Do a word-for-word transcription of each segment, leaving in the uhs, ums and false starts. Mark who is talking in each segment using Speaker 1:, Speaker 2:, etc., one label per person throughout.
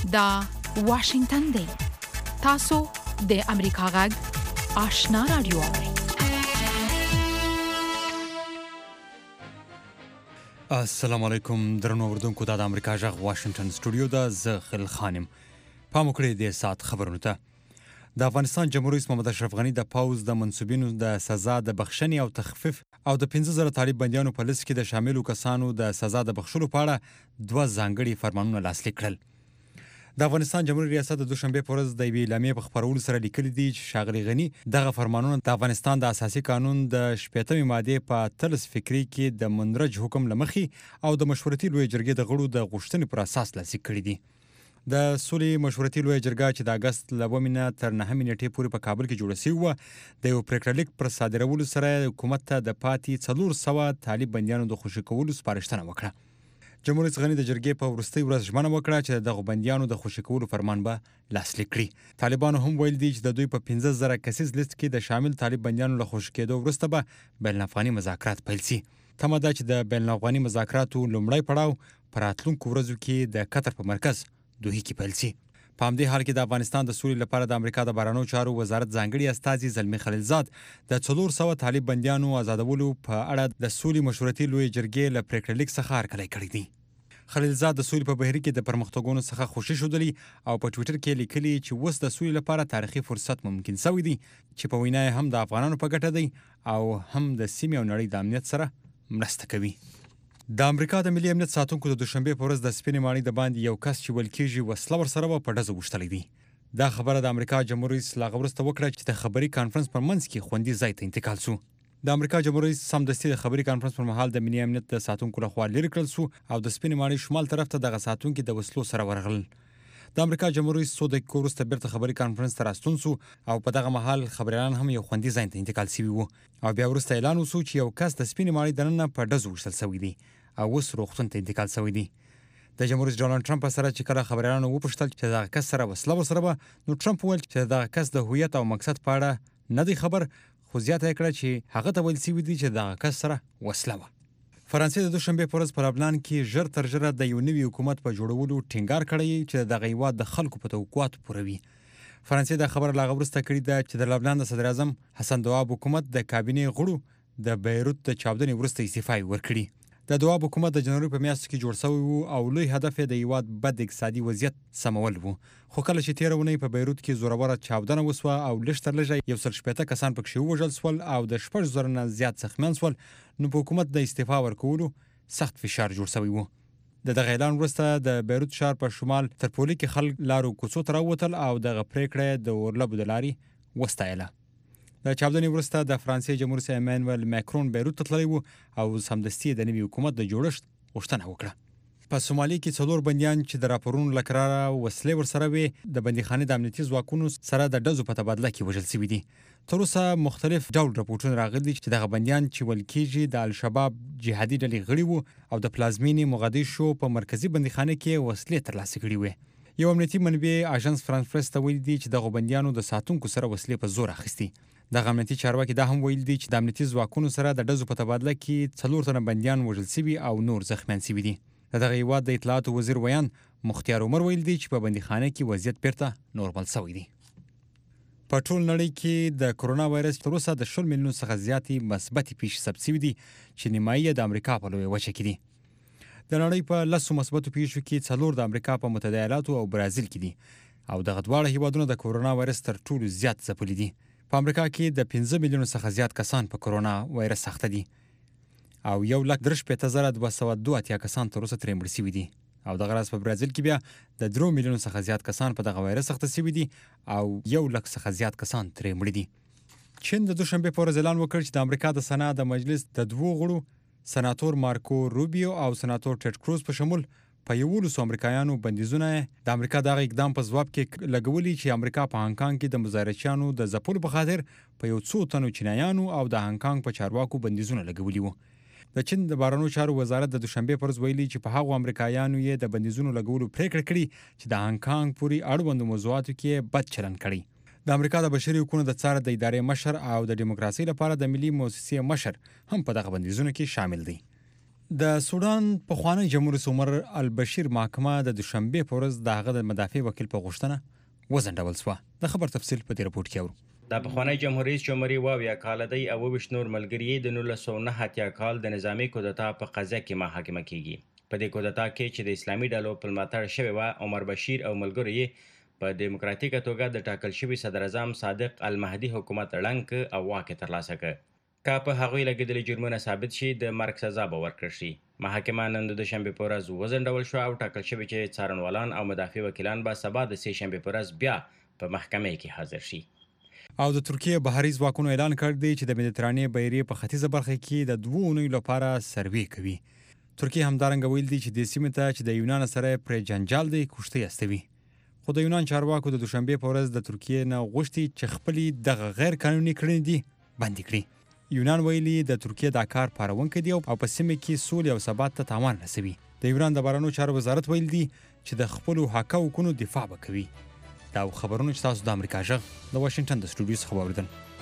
Speaker 1: دا واشنگتن دی. تاسو د امریکا غږ آشنا رادیو اورئ.
Speaker 2: السلام علیکم درنو اوردونکو. دا د امریکا غږ واشنگتن سټوډیو ده. زه خل خانم. پام وکړئ د ساعت خبرونو ته. د افغانستان جمهور رئیس محمد اشرف غني د پوځ د منصوبینو د سزا د بخښنې او تخفیف او د پنځه زره طالب بندیانو په لیست کې د شاملو کسانو د سزا د بخښلو په اړه دوه ځانګړي فرمانونه لاسلیک کړل. د افغانستان جمهوریت ریاست د دوشنبه په ورځ د یوې اعلامیې په خپرولو سره لیکلي دي چې ښاغلي غني دغه فرمانونه د افغانستان د اساسي قانون د شپږمې مادې په اتلس فکري کې د مندرج حکم له مخې او د مشورتي لویې جرګې د غړو د غوښتنې پر اساس لاسلیک کړي دي. د سولې مشورتي لویه جرګه چې د اګست له اوومې نه تر نهمې نیټې پورې په کابل کې جوړه شوې وه، د یو پرېکړه لیک پر صادرولو سره حکومت ته د پاتې څلور سوه طالب بندیانو د خوشي کولو سپارښتنه وکړه. جمهور رئیس غني د جرګې په وروستۍ ورځ ژمنه وکړه چې دغه بندیانو د خوشي کولو فرمان به لاسلیک کړي. طالبانو هم ویل دي چې د دوی په پنځه زره کسیز لیست کې د شامل طالب بندیانو له خوشي کېدو وروسته به بین الافغاني مذاکرات پیل شي. تمه ده چې د بین الافغاني مذاکراتو لومړی پړاو په راتلونکو ورځو کې د قطر په مرکز دوحې کې پیل شي. په همدې حال کې د افغانستان د سولې لپاره د امریکا د بهرنیو چارو وزارت ځانګړي استازي زلمي خلیلزاد د څلور سوه طالب بندیانو آزادولو په اړه د سولې مشورتي لویې جرګې له پرېکړه لیک څخه هرکلی کړی دی. خلیلزاد د سولې په بهیر کې د پرمختګونو څخه خوشي ښودلي او په ټویټر کې لیکلي چې اوس د سولې لپاره تاریخي فرصت ممکن شوی دی چې په وینا یې هم د افغانانو په ګټه دی او هم د سیمې او نړۍ د امنیت سره مرسته کوي. د امریکا د ملي امنیت ساتونکو د دوشنبه په ورځ د سپینې ماڼۍ د باندې یو کس چې ویل کېږي وسله ورسره وه په ډزو وشتلی دی. دا خبره د امریکا جمهور رئیس له هغه وروسته وکړه چې د خبري کانفرنس پر منځ کې خوندي ځای ته انتقال شو. د امریکا جمهور رئیس سمدستي د خبري کانفرنس پر مهال د ملي امنیت د ساتونکو لخوا لرې کړل شو او د سپینې ماڼۍ شمال طرف ته دغه ساتونکي د وسلو سره ورغلل. د امریکا جمهور رئیس څو دقیقې وروسته بیرته خبري کانفرنس ته راستون شو او په دغه مهال خبریالان هم یو خوندي ځای ته انتقال شوي وو او بیا وروسته اعلان وشو چې یو کس د سپینې ماڼۍ دننه په ډزو وشتل شوی دی او اوس روغتون ته انتقال شوی دی. د جمهور رئیس ډونالډ ټرمپ سره چې کله خبریالانو وپوښتل چې دغه کس سره وسله ورسره وه، نو ټرمپ وویل چې دغه کس د هویت او مقصد په اړه نه دی خبر، خو زیاته یې کړه چې هغه ته ویل شوي دي چې دغه کس سره وسله وه. فرانسې د دوشنبې په ورځ په لبنان کې ژر تر ژره د یو نوي حکومت په جوړولو ټینګار کړی چې دغه هېواد د خلکو په توقعاتو پوره وي. فرانسې دا خبره له هغه وروسته کړې ده چې د لبنان د صدر اعظم حسن دواب حکومت د کابینې غړو د بیروت د چاودنې وروسته استعفا ورکړي. د دواب حکومت د جنوري په میاشت کې جوړ شوی و او لوی هدف یې د هېواد بد اقتصادي وضعیت سمول و. خو کله چې تېره اونۍ په بیروت کې زوروره چاودنه وسوه او لږ تر لږه یو سل شپېته کسان پکښې ووژل شول او د شپږ زره نه زیات زخمیان شول، نو په حکومت د استعفا ورکولو سخت فشار جوړ شوی و. د دغه اعلان وروسته د بیروت ښار په شمال ترپولي کې خلک لارو کوڅو ته راووتل او دغه پرېکړه د اورلبو د لارې وستایله. د چاودنې وروسته د فرانسې جمهور رئیس ایمانوئل ماکرون بیروت ته تللی و او سمدستي د نوي حکومت د جوړښت غوښتنه وکړه. په سومالي کې څلور بندیان چې د راپورونو له قراره وسلې ورسره وې د بندیخانې د امنیتي ځواکونو سره د ډزو په تبادله کې وژل شوي دي. تر اوسه مختلف ډول راپورټونه راغلي چې دغه بندیان چې ویل کېږي د الشباب جهادي ډلې غړي وو او د پلازمینې مقدشو په مرکزي بندیخانه کې وسلې ترلاسه کړي وې. یو امنیتي منبع اژانس فرانس پریس ته ویلي دي چې دغه بندیانو د ساتونکو سره وسلې په زور اخیستي. دغه امنیتي چارواکي دا هم ویل دي چې د امنیتي ځواکونو سره د ډزو په تبادله کې څلور تنه بندیان وژل شوي او نور زخمیان شوي دي. د دغه هېواد د اطلاعاتو وزیر ویان مختیار عمر ویل دي چې په بندیخانه کې وضعیت بیرته نورمال شوی دی. په ټول نړۍ کې د کرونا وایرس تر اوسه د شل میلیونو څخه زیاتې مثبتې پیښې ثبت شوي دي چې نیمایي یې د امریکا په لویه وچه کې دي. د نړۍ په لسو مثبتو پیښو کې څلور د امریکا په متحده ایالاتو او برازیل کې دي او دغه دواړه هېوادونه د کرونا وایرس تر ټولو زیات ځپلي دي. په امریکا کې د پنځه میلیونو څخه زیات کسان په کرونا وایرس اخته دي او یو لک درې شپېته زره دوه سوه دوه اتیا کسان تر اوسه ترې مړه شوي دي او دغه راز په برازیل کې بیا د درو میلیونو څخه زیات کسان په دغه وایرس اخته شوي دي او یو لک څخه زیات کسان ترې مړه دي. چین د دوشنبې په ورځ اعلان وکړ چې د امریکا د سنا د مجلس د دوو غړو سناتور مارکو روبیو او سناتور ټیډ کروز په شمول په یولسو امریکایانو بندیزونه د امریکا دغه اقدام په ځواب کې لګولي چې امریکا په هانګ کانګ کې د مظاهرچیانو د ځپلو په خاطر په یو څو تنو چینایانو او د هانګ کانګ په چارواکو بندیزونه لګولي وو. د چین د بهرنیو چارو وزارت د دوشنبې پر ورځ ویلي چې په هغو امریکایانو یې د بندیزونو لګولو پریکړه کړې چې د هانګ کانګ پورې اړوندو موضوعاتو کې بد چلند کړی. د امریکا د بشري حقوقو د څار د ادارې مشر او د دیموکراسي لپاره د ملي موسسې مشر هم په دغه بندیزونو کې شامل دي. د سودان پخوانی جمهور رئیس عمر البشیر محکمه د دوشنبه په ورځ د هغه د مدافع وکیل په غوښتنه وځنډول شوه. د خبر تفصیل په دې رپورټ کې اورو.
Speaker 3: د پخوانی جمهور رئیس چې عمر یې اویا کاله دی او اوویشت نور ملګري د نولس سوه نهه اتیا کال د نظامي کودتا په قضیه کې محاکمه کیږي. په دې کودتا کې چې د اسلامي ډلو په ملاتړ شوې وه، عمر بشیر او ملګرو یې په دیموکراتیکه توګه د ټاکل شوي صدر اعظم صادق المهدي حکومت ړنګ او واک یې ترلاسه کړ. که په هغوی لګېدلي جرمونه ثابت شي، د مرګ سزا به ورکړل شي. محاکمه نن د دوشنبې په ورځ وځنډول شوه او ټاکل شوي چې څارنوالان او مدافع وکیلان به سبا د سې شنبې په ورځ بیا په محکمې کې حاضر شي.
Speaker 2: او د ترکیه بهري ځواکونو اعلان کړ دی چې د مدیترانې بحیرې په ختیځه برخه کې د دوه اونیو لپاره سروې کوي. ترکیه همدارنګه ویل دی چې د سیمې ته چې د یونان سره پرې جنجال دی کښتۍ استوي. خو د یونان چارواکو د دوشنبې په ورځ د ترکیه نه غوښتي چې خپلې دغه غیر قانوني کړنې دي بندي کړي. یونان ویلي د ترکیه دا کار پاروونکی دی او په سیمه کې سولې او ثبات ته تاوان رسوي. د یونان د بهرنیو چارو وزارت ویل دی چې د خپلو حقوقو دفاع وکوي. دا خبرونه چې تاسو د امریکا غږ د واشنگټن د سټوډیو څخه واوریدل.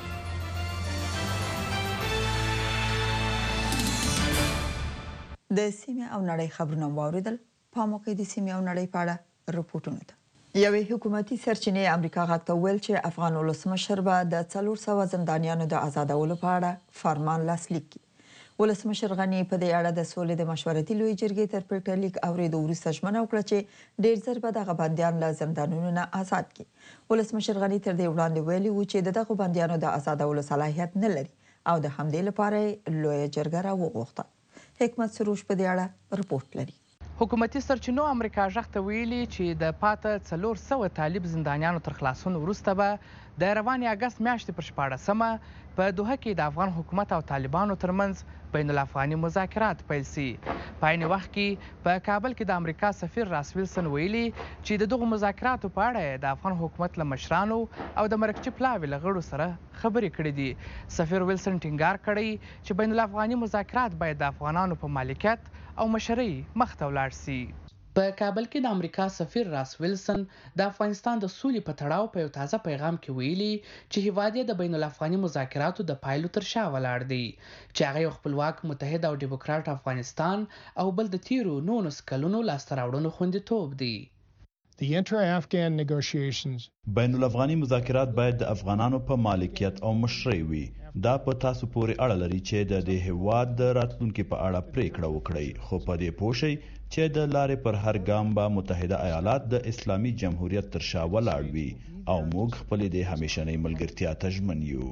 Speaker 4: د سیمې او نړۍ خبرونه واوریدل. په موقع د سیمې او نړۍ په اړه رپورټونه ده. یوې حکومتي سرچینې امریکا غږ ته ویل چې افغان ولسمشر به د څلور سوه زندانیانو د آزادولو په اړه فرمان لاسلیک کړي. ولسمشر غني په دې اړه د سولې د مشورتي لوی جرګې تر پریکړې لیک اورېدو وروسته ژمنه وکړه چې ډېر ژر به دغه بندیان له زندانونو نه آزاد کړي. ولسمشر غني تر دې وړاندې ویلي و چې د دغو بندیانو د آزادولو صلاحیت نه لري او د همدې لپاره یې لویه جرګه راوغوښته. حکمت سروش په دې اړه رپورټ لري.
Speaker 5: حکومتي سرچینو امریکا غږ ته ویلي چې د پاته څلور سوه طالب زندانیانو تر خلاصون وروسته به د روانې اګست میاشتې پر شپاړسمه په دوحه کې د افغان حکومت او طالبانو ترمنځ بین الافغاني مذاکرات پیل سي. په عین وخت کې په کابل کې د امریکا سفیر راس ویلسن ویلي چې د دغو مذاکراتو په اړه د افغان حکومت له مشرانو او د مرکچي پلاوي له غړو سره خبرې کړې دي. سفیر ویلسن ټینګار کړی چې بین الافغاني مذاکرات باید د افغانانو په مالکیت او مشرۍ مخته ولاړ سي. په کابل کې د امریکا سفیر راس ویلسن د افغانستان د سولې په تړاو په یو تازه پیغام کې ویلي چې هیواد یې د بین الافغاني مذاکراتو د پایلو تر شا ولاړ دی چې هغه یو خپلواک متحد او ډیموکراټ افغانستان او بل د تیرو نولس کلونو لاسته راوړنو خوندیتوب دی.
Speaker 6: The inter-Afghan negotiations
Speaker 7: بین الافغاني مذاکرات باید د افغانانو په مالکیت او مشرۍ وي. دا په تاسو پورې اړه لري چې د دې هیواد د راتلونکي په اړه پریکړه وکړئ، خو په دې پوه شئ چې د لارې پر هر ګام به متحده ایالات د اسلامي جمهوریت تر شا ولاړ وي او موږ خپلې د همیشنۍ ملګرتیا ته ژمن یو.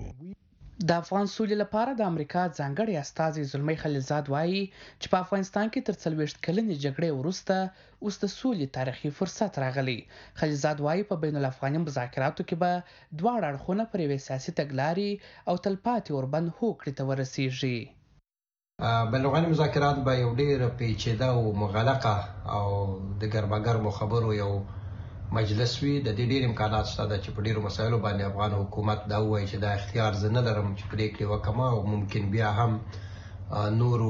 Speaker 5: د افغان سولې لپاره د امریکا ځانګړی استازی زلمی خلیلزاد وایي چې په افغانستان کې تر څلوېښت کلنې جګړې وروسته اوس د سولې تاریخي فرصت راغلی. خلیلزاد وایي په بین الافغاني مذاکراتو کې به دواړه اړخونه پر یوې سیاسي تګلارې او تلپاتې اوربند هوکړې ته ورسیږي.
Speaker 8: بین الافغاني مذاکرات به یو ډېر پیچیده او مغلقه او د ګرماګرمو خبرو یو مجلس وي. د دې ډېر امکانات شته ده چې په ډېرو مسایلو باندې افغان حکومت دا ووایي چې دا اختیار زه نه لرم چې پرېکړې وکړم او ممکن بیا هم نورو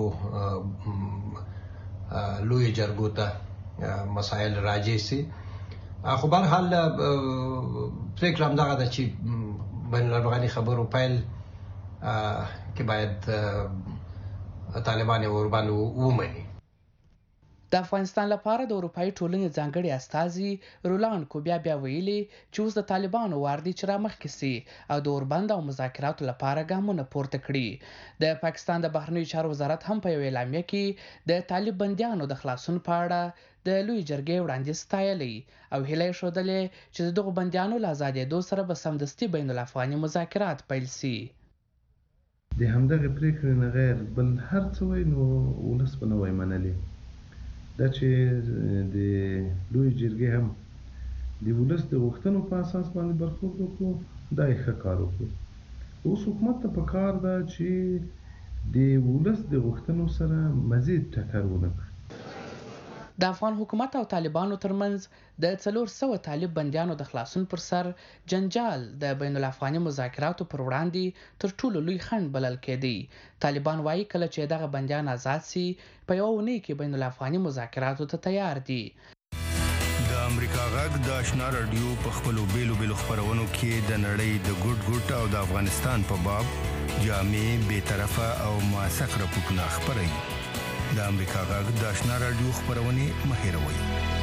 Speaker 8: لویو جرګو ته مسایل راجع سي. خو به هر حال پرېکړه همدغه ده چې بین الافغاني خبرو پیل کې باید طالبان یې ورباندې ومني.
Speaker 5: د افغانستان لپاره د اروپایي ټولنې ځانګړي استازي رولان کوبیا بیا ویلي چې اوس د طالبانو وار دی چې رامخکې سي او د اوربند او مذاکراتو لپاره ګامونه پورته کړي. د پاکستان د بهرنیو چارو وزارت هم په یو اعلامیه کې د طالب بندیانو د خلاصون په اړه د لوی جرګې وړاندیز ستایلی او هیله یې ښودلې چې د دغو بندیانو له ازادېدو سره به سمدستي بین الافغاني مذاکرات پیل سي.
Speaker 9: د همدغه پرېکړې نه غیر بل هر څه وای نو ولس به نه وای منلی. دا چې د لوی جرګې هم د ولس د غوښتنو په اساس باندې برخورد وکړو دا یې ښه کار وکړو. اوس حکومت ته پکار ده چې د ولس د غوښتنو سره مزید ټکر ونه کړي.
Speaker 5: د افغان حکومت او طالبانو ترمنځ د څلور سوه طالب بندیانو د خلاصون پر سر جنجال د بین الافغاني مذاکراتو پر وړاندې تر ټولو لوی خنډ بلل کېدی. طالبان وایي کله چې دغه بندیان آزاد سي په یوه اونۍ کې بین الافغاني مذاکراتو ته تیار دي.
Speaker 10: د امریکا غږ د آشنا رادیو په خپلو بیلو بیلو خپرونو کې د نړۍ د ګوټ ګوټ او د افغانستان په باب جامع، بې طرفه او موثق راپورټونه خپروي. د امریکا غږ د آشنا رادیو خبرونه مهیروي.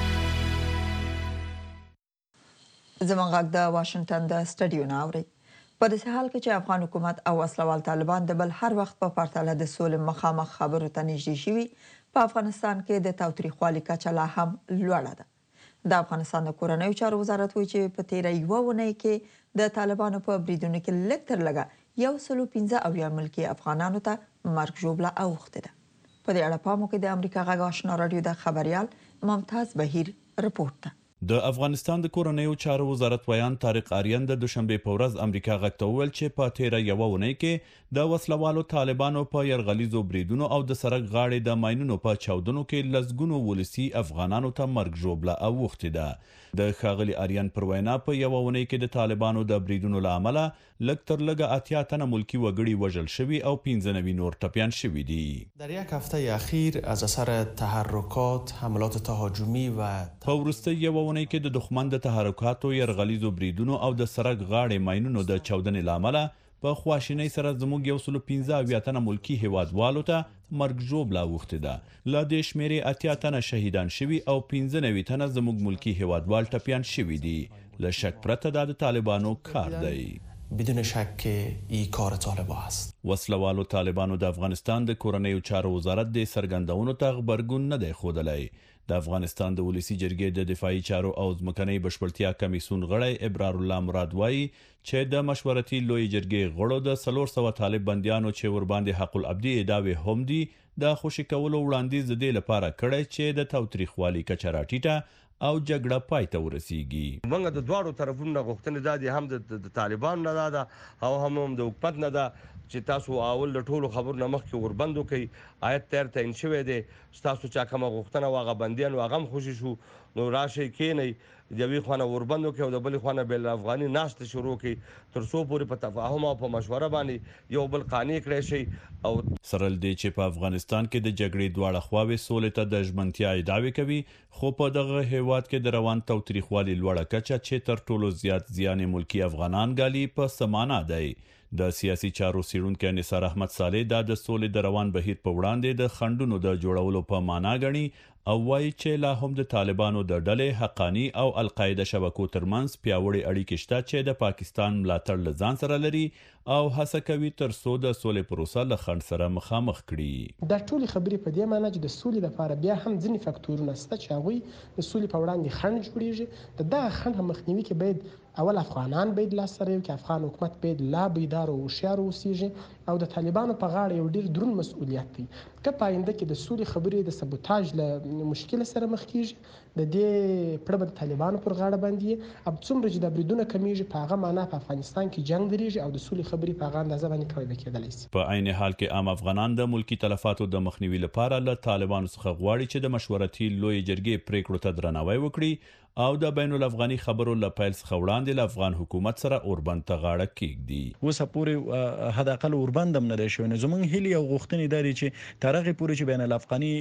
Speaker 4: زموږ غږ د واشنگټن د سټډیو نه اوري. په دې حال کې چې افغان حکومت او وسلوال طالبان د بل هر وخت په پرتله د سولې مخامخ خبرو ته نږدې شوي، په افغانستان کې د تاوتریخوالي کچه لا هم لوړه ده. د افغانستان د کورنیو چارو وزارت وایي چې په تیره یوه اونۍ کې د طالبانو په بریدونو کې لږ تر لږه یو سلو پنځه اویا ملکي افغانانو ته مرګ ژوبله اوښتې ده. په دې اړه پام وکړئ د امریکا غږ آشنا رادیو د خبريال ممتاز بهیر رپورټ ده.
Speaker 7: د افغانستان د کورنیو چارو وزارت ویان طارق آریان د دوشنبه په ورځ امریکا غږ ته وویل چې په تیره یوه اونۍ کې د وسلوالو طالبانو په یرغلیزو بریدونو او د سړک غاړې د ماینونو په چاودنو کې لسګونو ولسي افغانانو ته مرګ ژوبله اوښتې ده. د ښاغلي آریان پر وینا په یوه اونۍ کې د طالبانو د بریدونو له امله لږ تر لږه اتیا تنه ملکی وګړي وژل شوي او پنځه نوي نور ټپیان شوي دي.
Speaker 11: در یک هفته اخیر از اثر تحرکات حملات تهاجمی و
Speaker 7: په وروستۍ یوه اونۍ کې د دښمن د تحرکاتو یرغلیزو بریدونو او د سړک غاړې ماینونو د چاودنې له امله په خواشینۍ سره زموږ یو سلو پنځه اویا تنه ملکی هیوادوالو ته مرګ ژوبله اوښتې ده. له دې شمېرې اتیا تنه شهیدان شوي او پنځه نوي تنه زموږ ملکی هیوادوال ټپیان شوي دي. له شک پرته دا د طالبانو کار دی.
Speaker 11: بدون شک ای کار طالبان است.
Speaker 7: وسلوالو طالبانو د افغانستان د کورنیو چارو وزارت د څرګندونو ته غبرګون نه دی ښودلی. د افغانستان د ولسی جرګې د دفاعي چارو او ځمکنۍ بشپړتیا کمیسیون غړی ابرار الله مراد وایي چې د مشورتي لوی جرګې غړو د څلور سوه طالب بندیانو چې ورباندې حق الابدي ادعاوې هم دي د خوشي کولو وړاندیز د دې لپاره کړی چې د تاوتریخوالي کچه راټیټه او جګړه پای ته ورسیږي.
Speaker 12: موږ د دواړو طرفونو غوښتنې دا دي، هم د طالبانو نه ده او هم د حکومت نه ده چې تاسو اول د ټولو خبرو نه مخکې وربندو کوي. آیت تیر تعین شوی دی، تاسو چا کومه غوښتنه واغه بندیان واغه هم خوشي شو نو راشي کېنئ د یوې خوا نه وربندو کوي او د بلې خوا نه بېل افغاني ناستې شروع کړي تر څو پورې په تفاهم او په مشوره باندې یو بل قانع کړی شي. او
Speaker 7: سره له دې چې په افغانستان کې د جګړې دواړه خواوې سولې ته د ژمنتیا ادعاوې کوي، خو په دغه هیواد کې د روان تاوتریخوالي لوړه کچه چې تر ټولو زیات زیان ملکی افغانان ګالي په سمانه دی. د سیاسي چارو څیړونکي نثار احمد صالح دا د سولې د روان بهیر په وړاندې د خنډونو د جوړولو په معنا ګڼي او وایي چې لا هم د طالبانو د ډلې حقانی او القاعده شبکو ترمنځ پیاوړي اړیکې شته چې د پاکستان ملاتړ له ځان سره لري او هڅه کوي تر څو د سولې پروسه له خنډ سره مخامخ کړي.
Speaker 6: دا ټول خبرې په دې معنی چې د سولې لپاره بیا هم ځینې فاکتورونه شته چې هغوی د سولې په وړاندې خنډ جوړیږي. د دغه خنډ مخنیوي کې باید اول افغانان باید لاس سره یو کې افغان حکومت باید لا بیدار او هوښیار اوسیږي او د طالبانو په غاړه یو ډیر دروند مسؤلیت دی که په آینده کې د سولې خبرې د سبوتاژ له مشکل سره مخ کیږي. د دې پړه د طالبانو پر غاړه باندې اب څومره چې د بریدونه کمیږي په هغه معنا په افغانستان کې جنگ درېږي او د سولې خبرې په هغه اندازه باندې کړی کېدلی شي.
Speaker 7: په عین حال کې عام افغانان د ملکی تلفاتو د مخنیوي لپاره له طالبانو څخه غواړي چې د مشورتي لوی جرګې پریکړو ته درناوی وکړي او د بین الافغاني خبرو له پیل څخه وړاندې له افغان حکومت سره اوربند ته غاړه کېږدي.
Speaker 13: اوسه پورې حد اقل اوربند هم نه دی شوی. زموږ هیلې او غوښتنې دا دي چې تر هغې پورې چې بین الافغاني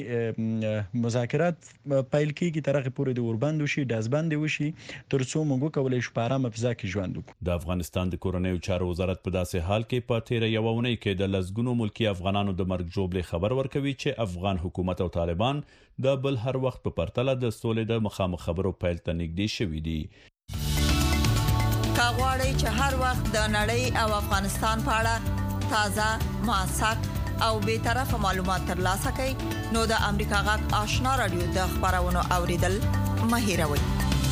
Speaker 13: مذاکرات پیل کېږي تر هغې پورې د اوربند وشي، ډزبند وشي تر څو موږ وکولی شو په ارامه فضا کې ژوند وکړو.
Speaker 7: د افغانستان د کورنیو چارو وزارت په داسې حال کې په تیره یوه اونۍ کې د لسګونو ملکي افغانانو د مرګ ژوبلې خبر ورکوي چې افغان حکومت او طالبان د بل هر وخت په پرتله د سولې د مخامخ خبرو پیل ته نږدې شوي دي.
Speaker 4: که غواړئ چې هر وخت د نړۍ او افغانستان په اړه تازه، موثق او بې طرفه معلومات ترلاسه کړئ نو د امریکا غږ آشنا رادیو د خبرونو اوریدل مه هېروئ.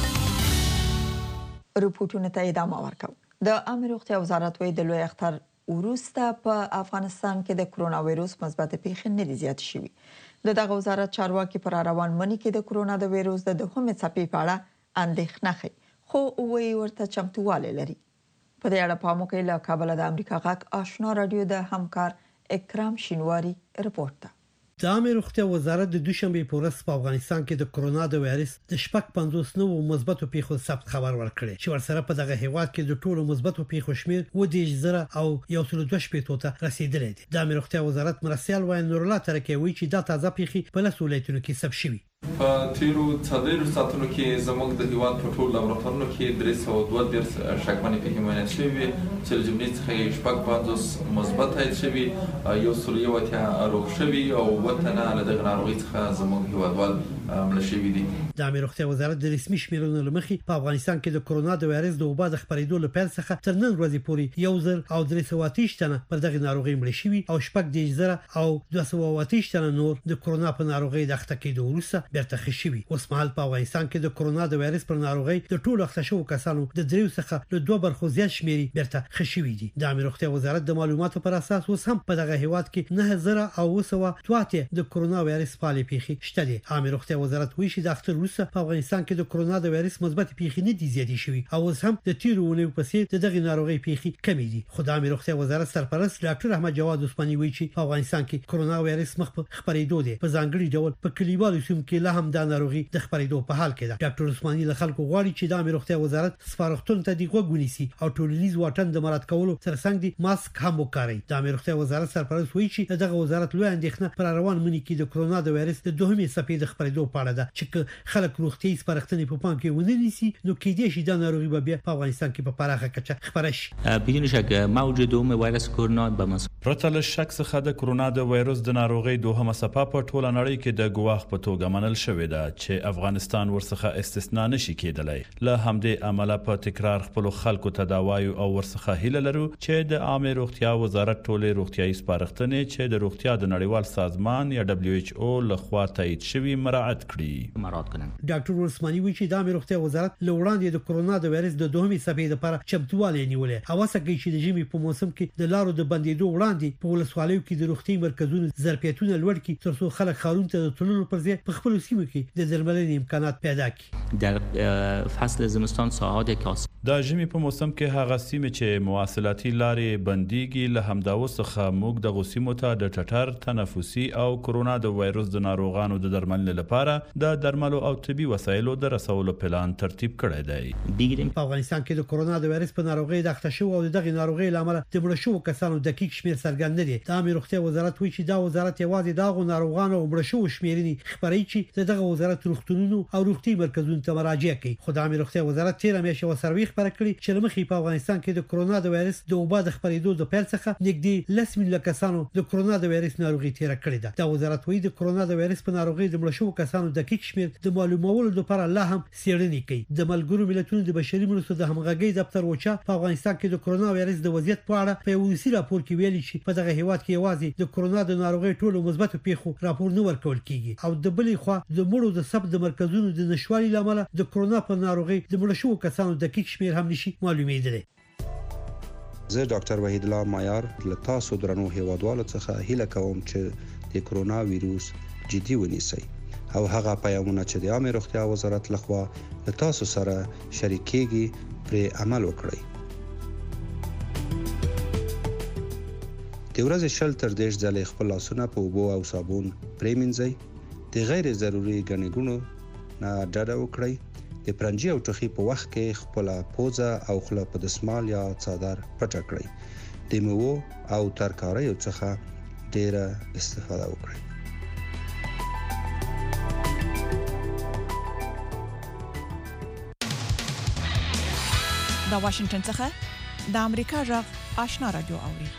Speaker 4: رپورټونو ته ادامه ورکوو. د عامه روغتیا وزارت وایي د لوی اختر وروسته په افغانستان کې د کرونا وایروس مثبت پیښې نه دي زیاتې شوي. د دغه وزارت چارواکي پر روان منی کې د کرونا د وایروس د دوهمې څپې په اړه اندېښنه ښیي، خو وایي ورته چمتووالی لري. په دې اړه پام وکړئ. له کابله د امریکا غږ آشنا رادیو د همکار اکرام شینواری رپورټ ده.
Speaker 14: د عامه روغتیا وزارت د دوشنبه په ورځ په افغانستان کې د کرونا د وایرس د شپږ پنځوس نوو مثبتو پیښو ثبت خبر ورکړي چې ورسره په دغه هیواد کې د ټولو مثبتو پیښو شمیر اووه دېرش زره او یو سل دوه شپېته ته رسیدلی دی. د عامه روغتیا وزارت مرستیال وای نور الله ترکي وایي چې دا تازه پیښې په لس ولایتونو کې ثبت شوي.
Speaker 15: په تیرو څلورو ساعتونو کې زموږ د هیواد په ټولو لابراتوارونو کې درې سوه دوه دېرش شکمنې پیښې معاینه شوې وې چې له جملې څخه یې شپږ پنځوس مثبت تایید شوي، یو سل یو اتیا روغ شوي او اووه تنه له دغې ناروغۍ څخه زموږ هیوادوال مړه شوي دي.
Speaker 14: د امیر روغتیا وزارت د رسمي شمیرونو له مخې په افغانستان کې د کرونا د وایرس د وبا د خپرېدو له پیل څخه تر نن ورځې پورې یو زر او درې سوه اته ویشت تنه پر دغې ناروغۍ مړه شوي او شپږ دېرش زره او دوه سوه اوه اتیا تنه نور د کرونا په ناروغۍ د اخته کېدو وروسته بیرته ښه شوي. اوس مهال په افغانستان کې د کرونا د وایرس پر ناروغۍ د ټولو اخته شوو کسانو د دریو څخه له دوه برخو زیات شمیرې بیرته ښه شوي دي. د امیر روغتیا وزارت د معلوماتو پر اساس اوس هم په دغه هیواد کې نه زره او اوه سوه دوه اتیا د کرونا وایرس فعالې پیښې شته دي. امیر روغتیا وزارت وایي چې د اختر وروسته په افغانستان کې د کرونا د وایرس مثبت پیښې نه دي زیاتې شوي او اوس هم د تیرو اونیو په څیر د دغې ناروغۍ پیښې کمې دي. خو د امیر روغتیا وزارت سرپرست ډاکټر احمد جواد عثماني وایي چې په افغانستان کې کرونا وایرس مخ په خپرېدو دی، په ځانګړي ډول په کلیوالو سیمو کې لا هم د ناروغۍ د خپرېدو په حال کې ده. ډاکټر عثماني له خلکو غواړي چې د امیر روغتیا وزارت سپارښتنو ته د غوږ ونیسي او ټولنیز واټن د مراعات کولو ترڅنګ د ماسک هم وکاروي. د امیر روغتیا وزارت سرپرست وایي چې دغه وزارت لوی اندېښنه پر روان منی کې د کرونا د وایرس د دوهمې څپې د خپرېدو په اړه ده چې خلک روغتیايي سپارښتنې په پام کې ونه نیسي نو کېدای شي د ناروغي به بیا په افغانستان کې په پراخه کچه خپره شي.
Speaker 16: بدون شک موج دوم وایرس کرونا به
Speaker 7: پرته له شک څخه د کرونا د وایرس د ناروغۍ دوهمه څپه په ټوله نړۍ کې د ګواښ په توګه منل شوې ده چې افغانستان ورڅخه استثنا نشي کېدلی. له همدې امله په تکرار خپل خلکو ته دا وایو او ورڅخه هیله لرو چې د عامه روغتیا وزارت ټولې روغتیايي سپارښتنې چې د روغتیا د نړیوال سازمان یا دبليو ایچ او لخوا تایید شوي مراعات کړي.
Speaker 16: مراعات کړي.
Speaker 14: ډاکټر عثماني وایي چې د عامه روغتیا وزارت له وړاندې د کرونا د وایرس د دوهمې څپې لپاره چمتووالی نیولې. هوسه کوي چې د ژمي په موسم کې د لارو د بندېدو وړاندې په ولسوالیو کې د روغتي مرکزونو ظرفیتونه لوړ کړي ترڅو خلک ښارونو ته د تللو پر ځای په خپلو سیمو کې د درملنې امکانات پیدا کړي.
Speaker 16: در فصل زمستان ساعات کاس
Speaker 7: د ژمي په موسم کې هغه سیمې چې مواصلاتي لارې بنديږي له همداوس څخه موږ د غوسیمو ته د ټټر تنفسي او کرونا د وایرس د ناروغانو د درملنې لپاره د درملو او طبي وسایلو د رسولو پلان ترتیب کړی دی.
Speaker 14: په افغانستان کې د کرونا د وایرس په ناروغۍ د اخته شوو او دغه ناروغۍ لامل د مړه شوو کسانو دقیق شمیر څرګند نه دی. د عامه روغتیا وزارت وایي چې دا وزارت یوازې دغه ناروغانو او مړه شوو شمیرنې خبري چې دغه وزارت روغتونونو او روغتي مرکزونو ته مراجعه کوي. خو د عامه روغتیا وزارت تیر میاشت یو سروې خبره کړې چې لمخې په افغانستان کې د کرونا د وایرس د وبا د خپرېدو د پیل څخه نږدې لس میلیونه کسانو د کرونا د وایرس ناروغي تیر کړې ده. دا وزارت وایي د کرونا د وایرس په ناروغي د مړه شوو کسانو دقیق شمیر د معلومولو لپاره لا هم څېړنې کوي. د ملګرو ملتونو د بشري مرستو د همغږۍ دفتر وچا په افغانستان کې د کرونا وایرس د وضعیت په اړه په یو روسي راپور کې ویلي چې په دغه هیواد کې یوازې د کرونا د ناروغۍ ټولو مثبتو پیښو راپور نه ورکول کیږي او د بلې خوا د مړو د ثبت د مرکزونو د نشوالي لامل د کرونا په ناروغۍ د مړه شوو کسانو دقیق شمیر هم نشي معلومېدلی.
Speaker 17: زه ډاکټر وحید الله مایار له تاسو درنو هیوادوالو څخه هیله کوم چې د کرونا وایروس جدي ونیسئ او هغه پیغامونه چې د عامه روغتیا وزارت لخوا له تاسو سره شریکېږي پرې عمل وکړئ. د ورځې شل تر دېرش ځلې خپل لاسونه په اوبو او صابون پرېمنځئ. د غیر ضروري ګڼې ګوڼو نه ډډه وکړئ. د پرنجي او ټوخي په وخت کې خپل پوزه او خوله په دسمال یا څادر پټه کړئ. د میوو او ترکاریو څخه ډیره استفاده وکړئ.
Speaker 1: د واشنگټن څخه د امریکا غږ آشنا رادیو اوري.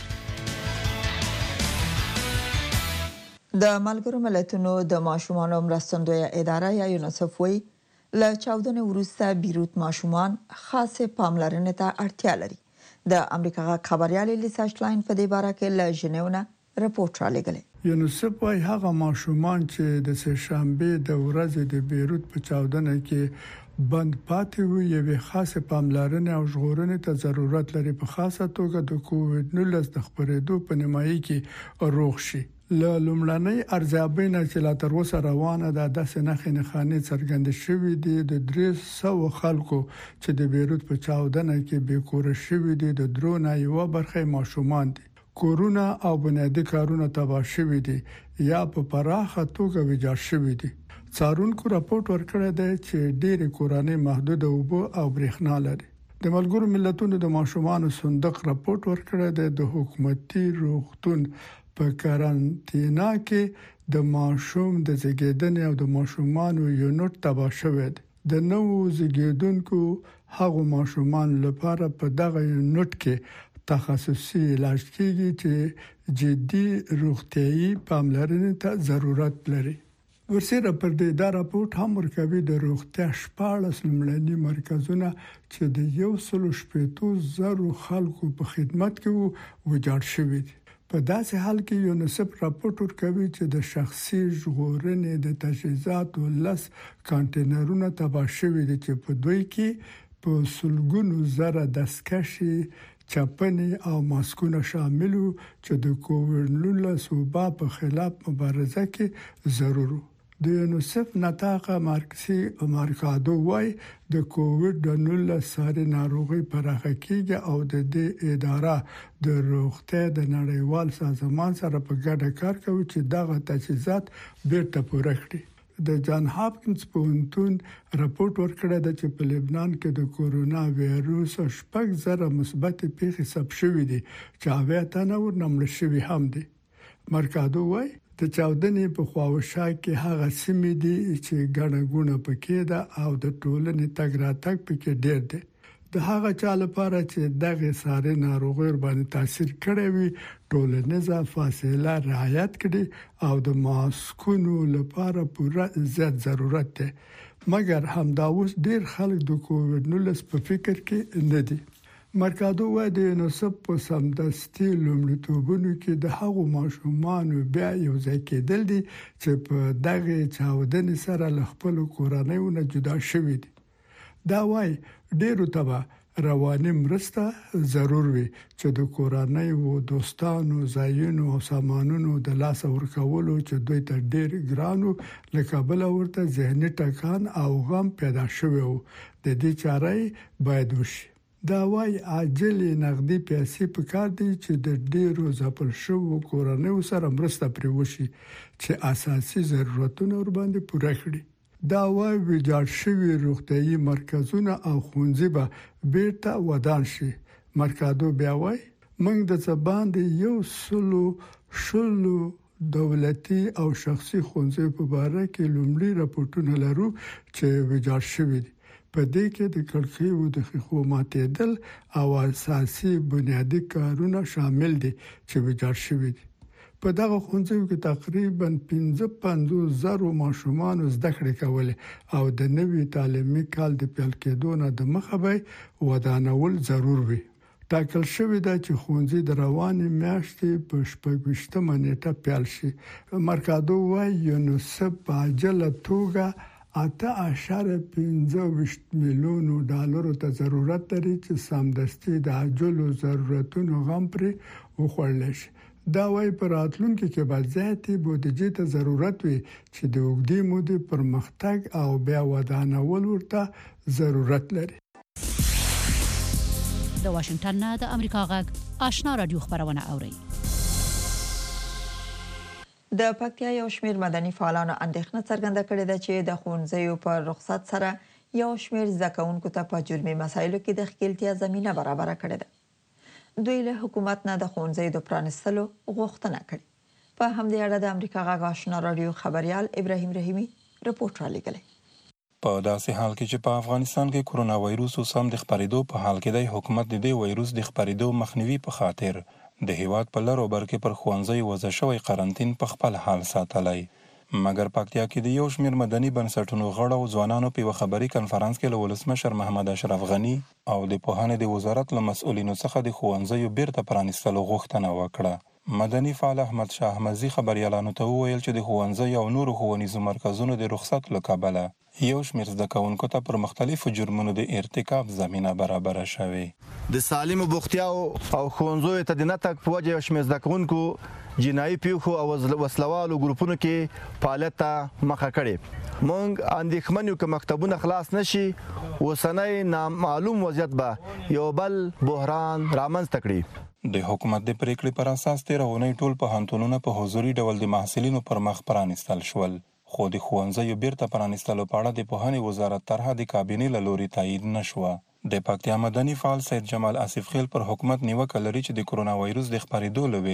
Speaker 4: د ملګرو ملتونو د ماشومانو مرستندویه اداره یا یونیسف وایي له چاودنې وروسته بیروت ماشومان خاصه پاملرنې ته اړتیا لري. د امریکا غږ خبريال لیسا شلاین په دې باره کې له ژنیو رپورټ را لګلې.
Speaker 18: یونیسف وايي هغه ماشومان چې د سهشنبه د ورځې د بیروت په چاودنه کې بند پاتې وي یوه خاصه پاملرنه او ژغورنې ته ضرورت لري، په خاصه توګه د کووډ نولس د خپرېدو په نیمایي کې روغ شي. له لومړنۍ ارزیابۍ نه چې لا تر اوسه روانه ده د سنخې نښانې څرګند شوې دي د درې سوه خلکو چې د بیروت په چاودنه کې بې کوره شوي دي د درونه یو برخه ماشومان دي. کورونه او بنیادی کارونه تباه شوي دي یا په پراخه توګه ویجاړ شوي دي. څارونکو راپورټ ورکړی دی چې ډېرې کورنۍ محدوده اوبه او برېښنا لري. د ملګرو ملتونو د ماشومانو صندوق راپورټ ورکړی دی د حکومتي روغتون په کارانتینا کې د ماشوم د زیږیدنې او د ماشومانو یونټ تباه شوی دی. د نوو زیږیدونکو هغو ماشومان لپاره په دغه یونټ کې تخصصي علاج کیږي چې جدي روغتيایي پاملرنې ته ضرورت لري. ورسره پر دې دا راپورټ هم ورکوي د روغتیا شپاړس لومړني مرکزونه چې د یو سل شپږ زره خلکو په خدمت کې وجاړ شوي دي. په داسې حال کې یونیسف راپورټ ورکوي چې د شخصي ژغورنې د تجهیزاتو لس کانټینرونه تباه شوي دي چې په دوی کې په سلګونو زره دستکشې چاپنې او ماسکونه شامل وو چې د کووډ نولس وبا په خلاف مبارزه کې ضرور وو. د یونیسف نتاقه مارکسي مارکادو وای د کووډ نولس ساري ناروغي پراخه کیږي او د دې اداره د روغتیا د نړیوال سازمان سره په ګډه کار کوي چې دغه تجهیزات بیرته پوره کړي. د جان هاپکینز پوهنتون راپورټ ورکړی دی چې په لبنان کې د کورونا وایروس شپږ زره مثبت پیښې ثبت شوې دي چې اویا تنه ورنه مړه شوي هم دي. مرکادو وایي د چاودنې په خواوشا کې هغه سیمې دي چې ګڼه ګوڼه پکې ده او د ټولنې تګ راتګ پکې ډېر دی. د هغه چا لپاره چې دغه ساري ناروغي باندې تاثیر کړی وي ټولنیزه فاصله رعایت کړي او د ماسکونو لپاره پوره زیات ضرورت دی. مګر همدا اوس ډیر خلک د کووډ نولس په فکر کې نه دي. مرکادو وایي د یونیسف په سمدستي لومړیتوبونو کې د هغو ماشومانو بیا یو ځای کېدل دي چې په دغه چاودنې سره له خپلو کورنیو نه جدا شوي دي. دا وایي ډیرو ته رواني مرسته ضرور وي چې د کورنۍ او دوستانو ځایونو او سامانونو د لاس ورکولو چې دوی ته ډیر ګرانو لکه بل ورته ذهني ټکان او غم پیدا شوی وو. د دې چارې باید وشي. دا وایي عاجل نقدي پیسې پکار دي چې د ډیرو ځپل شوو کورنیو سره مرسته پرې وشي چې اساسي ضرورتونه ور باندې پوره کړي. دا وایي ویجاړ شوي روغتيایي مرکزونه او ښوونځي به بیرته ودان شي. مرکادو بیا وایي موږ د زبان د یو سلو شلو دولتي او شخصي ښوونځي په اړه کې لومړی راپورټونه لرو چې ویجاړ شوي دي. په دې کې د کړکیو د ښیښو ماتېدل او اساسي بنیادي کارونه شامل دي چې ویجاړ شوي دي. په دغه ښوونځیو کې تقریبا پنځه پنځوس زره ماشومان زده کړې کولې او د نوي تعلیمي کال د پیل کېدو نه د مخه به ودانول ضرور وي. ټاکل شوی دی چې ښوونځي د روانې میاشتې په شپږویشتمه نیټه پیل شي. مرکادو وایي یونیسف په عاجله توګه اته اعشاریه پنځه ویشت میلیونو ډالرو ته ضرورت لري چې سمدستي د عاجلو ضرورتونو غم پرې وخوړل شي. دا وایي په راتلونکي کې به زیاتې بودیجې ته ضرورت وي چې د اوږدې مودې پرمختګ او بیا ودانول ورته ضرورت لري.
Speaker 19: د واشنگټن نه د امریکا غږ آشنا رادیو خبرونه اوري.
Speaker 4: د پکتیا یو شمېر مدني فعالانو اندېښنه څرګنده کړې ده چې د ښوونځیو په رخصت سره یو شمېر زده کوونکو ته په جرمي مسایلو کې د ښکیلتیا زمینه برابره کړې ده. دوی له حکومت نه د ښوونځیو د پرانیستلو غوښتنه کړې. په همدې اړه د امریکا غږ آشنا رادیو خبريال ابراهیم رحیمي رپورټ را لېږلی.
Speaker 20: په داسې حال کې چې په افغانستان کې کرونا وایروس سم د خپرېدو په حال کې دی، حکومت د دې وایروس د خپرېدو مخنیوي په خاطر د هیواد په لر او بر کې پر ښوونځیو وضع شوی قرنطین په خپل حال ساتلی. مګر پکتیا کې د یو شمېر مدني بنسټونو غړو او ځوانانو په یوه خبري کنفرانس کې له ولسمشر محمد اشرف غني او د پوهنې د وزارت له مسؤلینو څخه د ښوونځیو بیرته پرانیستلو غوښتنه وکړه. مدني فعال احمد شاه احمدزي خبريالانو ته وویل چې د ښوونځیو او نورو ښوونیزو مرکزونو د رخصت له کبله یو شمېر زده کوونکو ته پر مختلفو جرمونو د ارتکاب زمینه برابره شوې.
Speaker 21: د سالمو بوختیاو او ښوونځیو ته د نه تګ په وجه یو شمېر زده کوونکو جنایي پیښو او وسلوالو ګروپونو کې فعالیت ته مخه کړې. موږ اندېښمن یو که مکتبونه خلاص نشي اوسنی نامعلوم وضعیت به یو بل بحران رامنځته کړي.
Speaker 20: د حکومت د پریکړې پر اساس تېره اونۍ ټول پوهنتونونه په حضوري ډول د محصلینو پر مخ پرانیستل شول، خو د ښوونځیو بیرته پرانیستلو په اړه د پوهنې وزارت طرحه د کابینې له لوري تایید نه شوه. د پکتیا مدني فعال سید جمال آصف خیل پر حکومت نیوکه لري چې د کرونا وایروس د خپرېدو له ویرې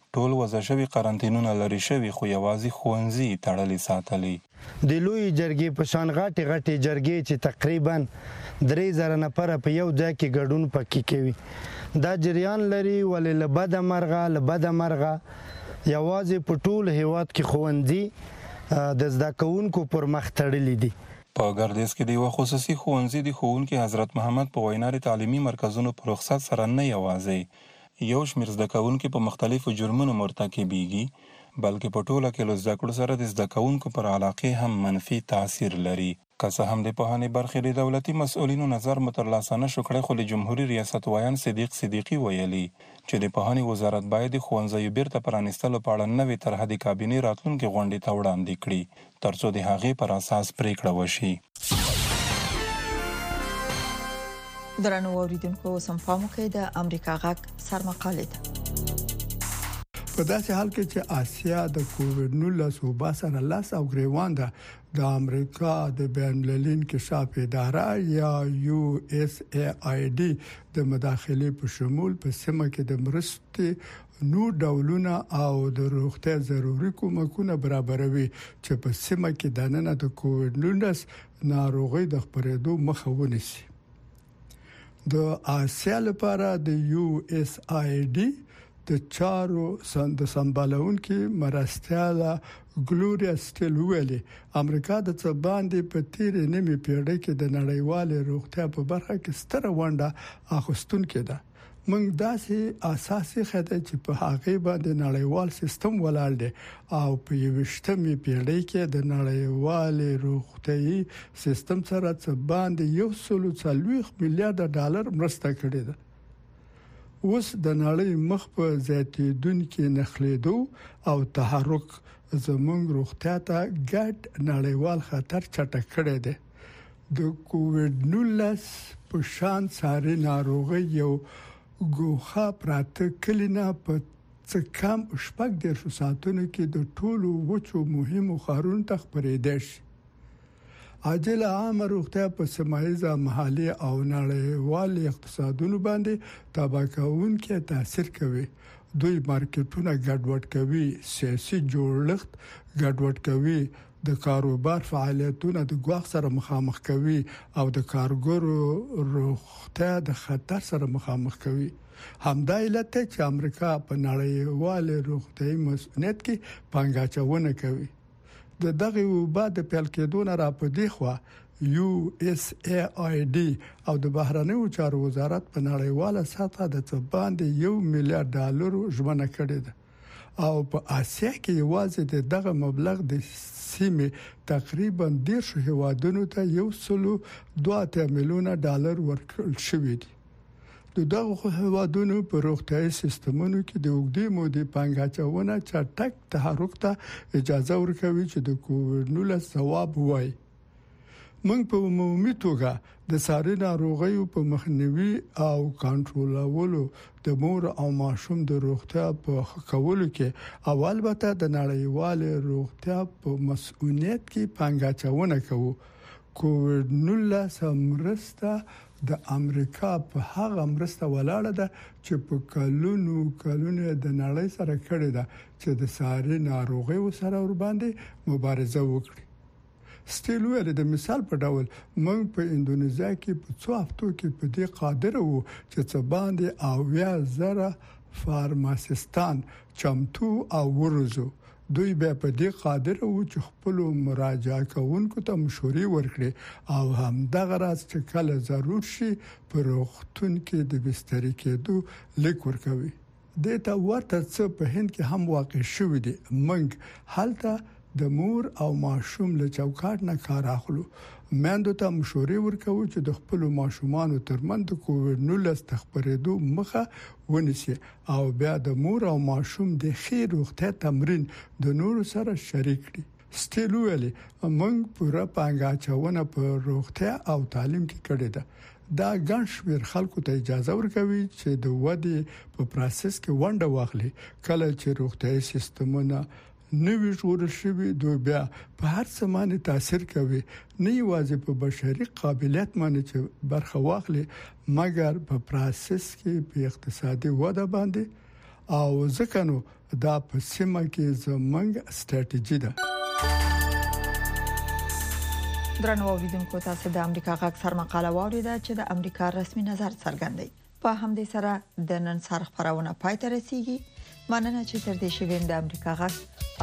Speaker 20: ټول وضع شوي قرنطینونه لري شوي خو یوازې ښوونځي تړلي ساتلي.
Speaker 3: د لوی جرګې په شان غټې غټې جرګې چې تقریبا درې زره نفره په یو ځای کې ګډون پکې کوي دا جریان لري ولې له بده مرغه له بده مرغه یوازې په ټول هیواد کې ښوونځي د زده کوونکو پر مخ تړلي دي.
Speaker 20: په ګردیز کې د یوه خصوصي ښوونځي د ښوونکي حضرت محمد په وینا د تعلیمي مرکزونو په رخصت سره نه یوازې یو شمېر زده کوونکي په مختلفو جرمونو مرتکبېږي بلکې په ټوله کې له زده کړو سره د زده کوونکو پر علاقې هم منفي تاثیر لري. که څه هم د پوهنې برخې د دولتي مسؤلینو نظر مو ترلاسه نه شو کړی خو د جمهوري ریاست ویان صدیق صدیقي ویلي چې د پوهنې وزارت باید د ښوونځیو بیرته پرانیستلو په اړه نوې طرحه د کابینې راتلونکې غونډې ته وړاندې کړي تر څو د هغې پر اساس پریکړه وشي.
Speaker 4: درنو اوریدونکو اوس هم پام وکړئ د امریکا غږ سرمقاله ده.
Speaker 18: په داسې حال کې چې آسیا د کووډ نولس وبا سره لاس او ګریوان ده د امریکا د بین المللي انکشاف اداره یا یو اس ای آی ډي د مداخلې په شمول په سیمه کې د مرستې نو ډولونه او د روغتیا ضروري کومکونه برابروي چې په سیمه کې د نن د کووډ نولس ناروغي د خپرېدو مخه ونیسي. د آسیا لپاره د یو اس آی ډي د چارو سند سمبالونکو مرستياله ګلوریا سټیل ویلي امریکا د څه باندې په تیر نیمه پیړۍ کې د نړیوال روغتیا په برخه کې ستره ونډه اخیستونکې ده. موږ داسې اساسي خدای چې په هغه باندې نړیوال سیستم ولاړ دی او په یوشتمې پیړۍ کې د نړیوال روغتیايي سیستم سره څه باندې یو سل څلوېښت میلیارډ ډالر مرسته کړې ده. اوس د نړۍ مخ په زیاتېدونکو نخلیدو او تحرک زموږ روغتیا ته ګډ نړیوال خطر چټک کړی دی. د کووډ نولس په شان ساري ناروغي یو ګوخه پراته کلینا په څه کم شپږ دیرش ساعتونو کې د ټولو وچو مهمو ښارونو ته خپرېدای شي. عاجل عامه روغتیا په سیمایي محلي او نړیوال اقتصادونو باندې تباکونکي تاثیر کوي. دوی مارکیټونه ګډوډ کوي، سیاسي جوړښت ګډوډ کوي، د کاروبار فعالیتونه د ګواښ سره مخامخ کوي او د کارګرو روغتیا د خطر سره مخامخ کوي. همدا علت چې امریکا په نړیوال روغتیايي مسؤلیت کې پانګاچونه کوي. د دغه وبا د پیل کېدو نه را پدې خو یو اس ای آی ډي او د بهرنیو چارو وزارت په نړیواله سطحه د څه باندې یو میلیارډ ډالر ژمنه کړې ده او په آسیا کې یوازې دغه مبلغ د سیمه تقریبا دیرش هیوادونو ته یو سلو دوه میلیونه ډالر ورکړل شوی دی. د دغه هیوادونو په روغتیايي سیستمونو کې د وګړي مودې پانګاچونه چټک تحرک ته اجازه ورکوي چې د کووډ نولس ثواب وای. موږ په عمومي توګه د ساري ناروغیو په مخنیوي او کنټرولولو د مور او ماشوم د روغتیا په ښه کولو کې او البته د نړیوال روغتیا په مسؤلیت کې پانګاچونه کوو. کووډ نولس مرسته د امریکا په هغه مرسته ولاړه ده چې په کلونو کلونو د نړۍ سره کړې ده چې د ساري ناروغیو سره ور باندې مبارزه وکړي. سټیل ویل د مثال په ډول موږ په انډونیزیا کې په څو هفتو کې په دې قادر وو چې څه باندې اویا زره فارماسیستان چمتو او ورزو. دوی به په دې قادر وو چې خپل مراجعه کوونکو ته مشورې ورکړي او هم دغه راز چې کله ضرور شي پر وختون کې د بسترې کېدو لیک ورکوي. د تا ورته څه په هند کې هم واقع شوې دي. موږ هلته د مور او ماشوم له چوکاټ نه کار اخلو. مېندو ته مشورې ورکوي چې د خپل ماشومانو ترمنځ د کووډ نولس خپرېدو مخه ونیسي او بیا د مور او ماشوم د ښې روغتیا تمرین د نور سره شریک کړي. سټیل ویلي موږ پوره پانګاچونه په روغتیا او تعلیم کې کړې ده. دا ګڼ شمېر خلکو ته اجازه ورکوي چې د ودې په پروسس کې ونډه واخلي. کله چې روغتیايي سیستمونه نوی جوړ شوی دوی بیا په هر څه باندې تاثیر کوي، نه یوازې په بشري قابلیت باندې چې برخه واخلي مګر په پروسس کې په اقتصادي وده باندې او ځکه نو دا په سیمه کې زموږ ستراتیژي ده.
Speaker 4: درنو اوریدونکو تاسو د امریکا غږ سر مقاله واوریده چې د امریکا رسمي نظر څرګندوي. په همدې سره د نن سر خبرونه پای ته رسیږي. مننه چې تر دې شوین د امریکا غږ